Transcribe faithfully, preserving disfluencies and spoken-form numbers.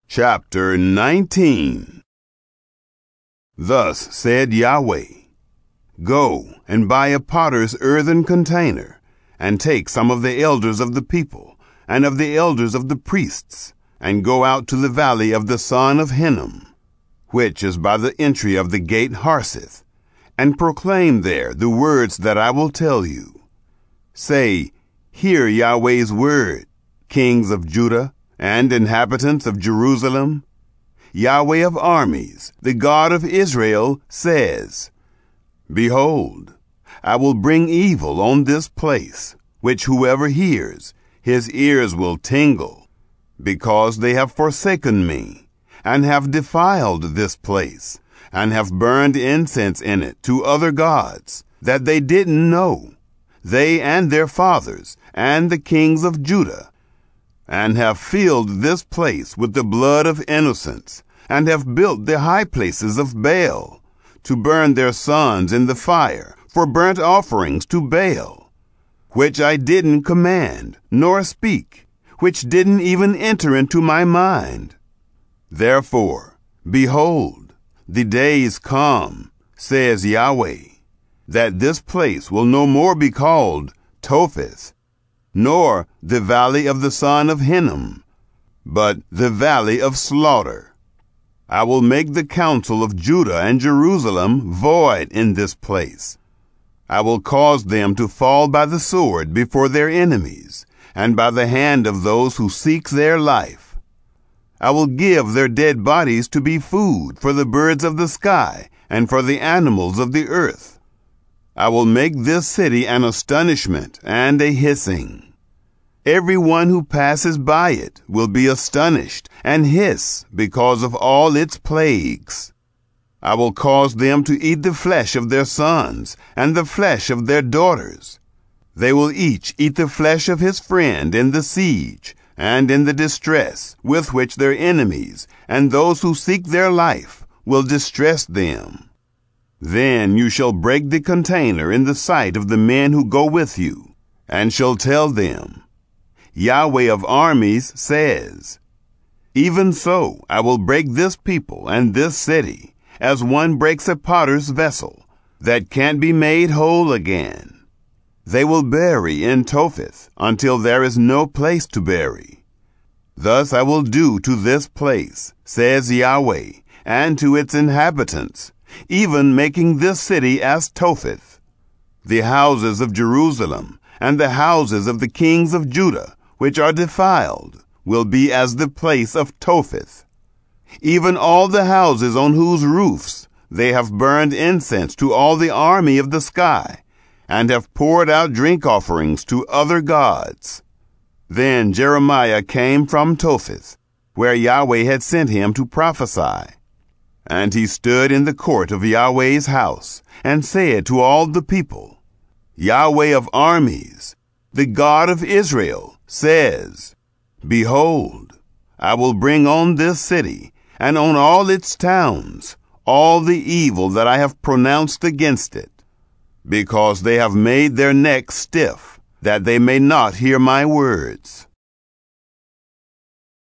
Chapter nineteen. Thus said Yahweh, Go and buy a potter's earthen container, and take some of the elders of the people, and of the elders of the priests, and go out to the valley of the son of Hinnom, which is by the entry of the gate Harseth, and proclaim there the words that I will tell you. Say, Hear Yahweh's word, kings of Judah, and inhabitants of Jerusalem. Yahweh of armies, the God of Israel, says, Behold, I will bring evil on this place, which whoever hears, his ears will tingle, because they have forsaken me, and have defiled this place, and have burned incense in it to other gods, that they didn't know, they and their fathers, and the kings of Judah, and have filled this place with the blood of innocents, and have built the high places of Baal, to burn their sons in the fire for burnt offerings to Baal, which I didn't command, nor speak, which didn't even enter into my mind. Therefore, behold, the days come, says Yahweh, that this place will no more be called Topheth, nor the valley of the son of Hinnom, but the valley of slaughter. I will make the counsel of Judah and Jerusalem void in this place. I will cause them to fall by the sword before their enemies, and by the hand of those who seek their life. I will give their dead bodies to be food for the birds of the sky and for the animals of the earth. I will make this city an astonishment and a hissing. Everyone who passes by it will be astonished and hiss because of all its plagues. I will cause them to eat the flesh of their sons and the flesh of their daughters. They will each eat the flesh of his friend in the siege and in the distress with which their enemies and those who seek their life will distress them. Then you shall break the container in the sight of the men who go with you, and shall tell them, Yahweh of armies says, Even so I will break this people and this city, as one breaks a potter's vessel, that can't be made whole again. They will bury in Topheth until there is no place to bury. Thus I will do to this place, says Yahweh, and to its inhabitants, even making this city as Topheth. The houses of Jerusalem and the houses of the kings of Judah, which are defiled, will be as the place of Topheth. Even all the houses on whose roofs they have burned incense to all the army of the sky, and have poured out drink offerings to other gods. Then Jeremiah came from Topheth, where Yahweh had sent him to prophesy. And he stood in the court of Yahweh's house, and said to all the people, Yahweh of armies, the God of Israel, says, Behold, I will bring on this city, and on all its towns, all the evil that I have pronounced against it, because they have made their necks stiff, that they may not hear my words.